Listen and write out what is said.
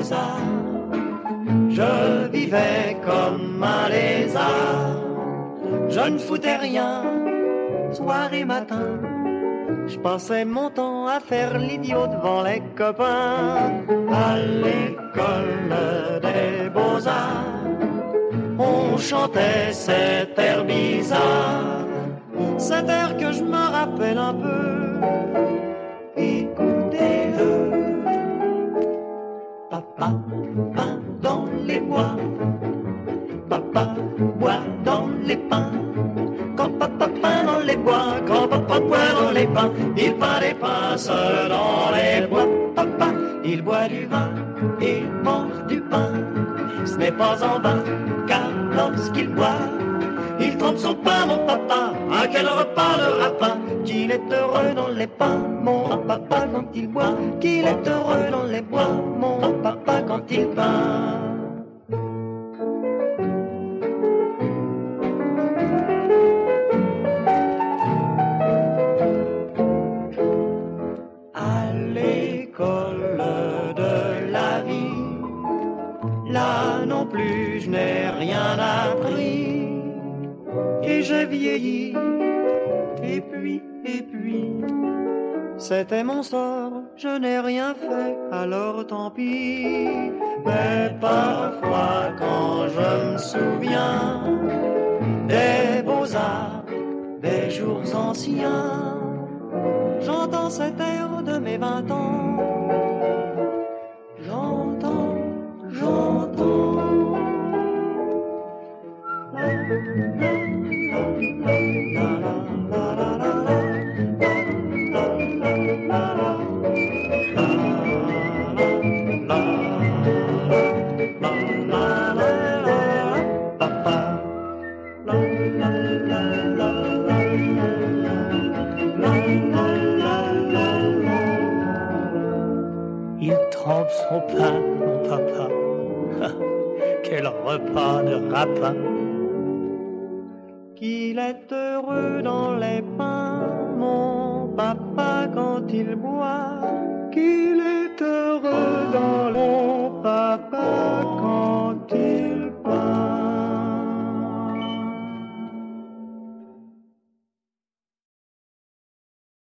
beaux-arts. Je vivais comme un lézard. Je ne foutais rien, soir et matin. Je passais mon temps à faire l'idiot devant les copains. À l'école des beaux-arts, on chantait cet air bizarre. Cet air que je me rappelle un peu. Écoutez-le. Papa peint dans les bois, papa boit dans les pins. Quand papa peint dans les bois, quand papa boit dans les pins, il peint des pins seul dans les bois. Papa, il boit du vin et mange du pain. Ce n'est pas en vain, car lorsqu'il boit, il trempe son pain, mon papa. À quel repas le rapin, qu'il est heureux dans les pins, mon papa quand il boit, qu'il est heureux dans les bois, mon papa quand il peint. À l'école de la vie, là non plus je n'ai rien appris. Et j'ai vieilli, et puis, c'était mon sort, je n'ai rien fait, alors tant pis. Mais parfois quand je me souviens des beaux-arts, des jours anciens, j'entends cet air de mes 20 ans. J'entends. Il trempe son pain, mon papa. Quel repas de rapin. Qu'il est heureux dans les pins, mon papa quand il boit,